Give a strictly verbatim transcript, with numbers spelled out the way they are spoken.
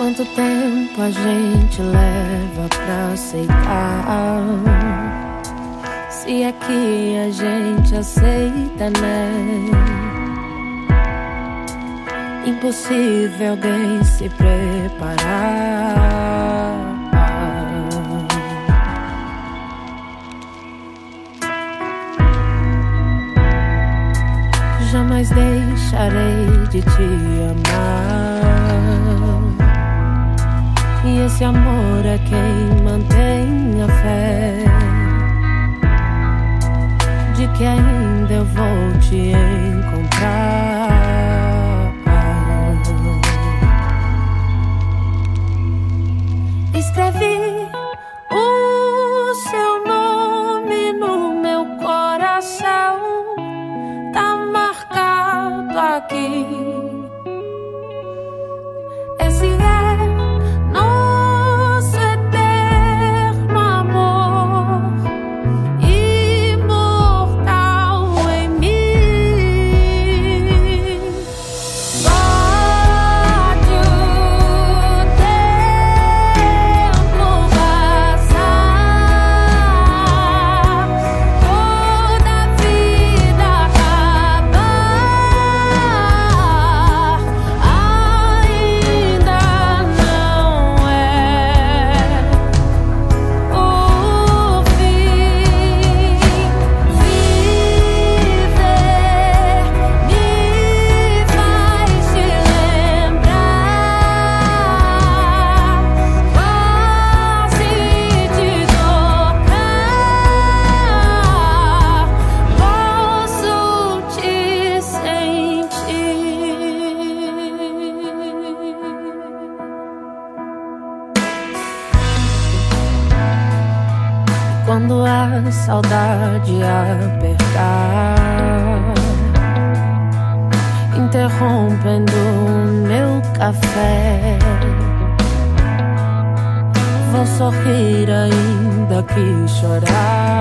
Quanto tempo a gente leva pra aceitar? Se é que a gente aceita, né? Impossível alguém se preparar. Jamais deixarei de te amar. E esse amor é quem mantém a fé de que ainda eu vou te encontrar. Escrevi o seu nome no meu coração, tá marcado aqui. Esse é nosso eterno amor, imortal em mim. Pode o tempo passar, toda a vida acabar, ainda não é o fim. Viver me faz te lembrar, quase te tocar, posso te sentir. Quando a saudade apertar, interrompendo meu café, vou sorrir ainda que chorar.